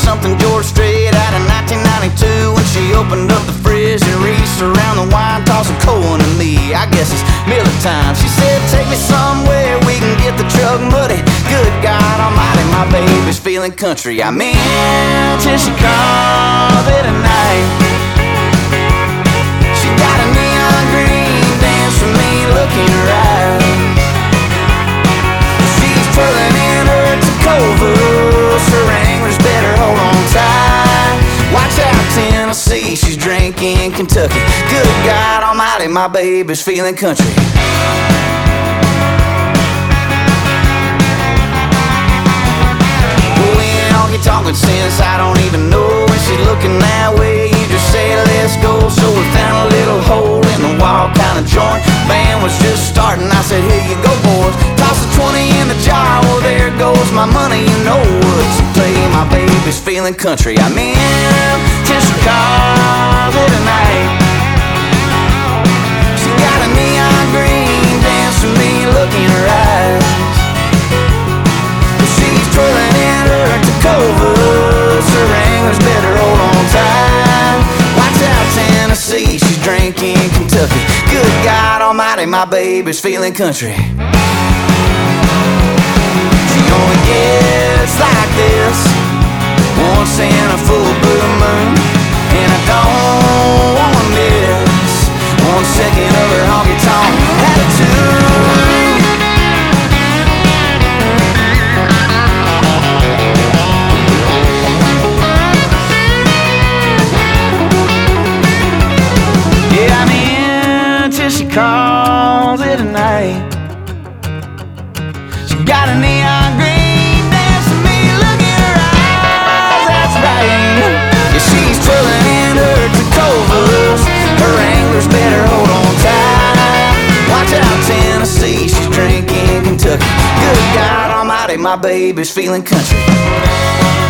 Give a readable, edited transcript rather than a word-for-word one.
something George straight out of 1992 when she opened up the fridge and reached around the wine, tossing Cohen to me. I guess it's Miller time. She said, take me somewhere we can get the truck muddy. Good God Almighty, my baby's feeling country. I'm in till she calls it a night. She got a neon green dance for me, looking right. She's twirling in her Tacovas, her anglers better hold on tight. Watch out, Tennessee, she's drinking Kentucky. Good God Almighty, my baby's feeling country. Well, we ain't honky-tonkin' since I don't even know when she's looking that way. You just say let's go, so we found a little hole in the wall kind of joint. Band was just starting, I said here you go boys. Toss the 20 in the jar, well there goes my money. You know what to play, my baby's feeling country. I'm in till she calls it a night. She got a neon green dance for me, looking right. She's twirling in her Tacovas, her anglers better hold on tight. Watch out, Tennessee, she's drinking Kentucky. Good God Almighty, my baby's feeling country. She only gets like this once in a full blue moon, and I don't wanna miss 1 second of her honky-tonk attitude. Yeah, I'm in till she calls it a night. She got a neon green dance for me, look in her eyes, that's right. Yeah, she's twirling in her Tacovas, her anglers better hold on tight. Watch out, Tennessee, she's drinking Kentucky. Good God Almighty, my baby's feeling country.